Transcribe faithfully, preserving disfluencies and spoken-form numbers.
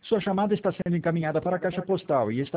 Sua chamada está sendo encaminhada para a caixa postal e está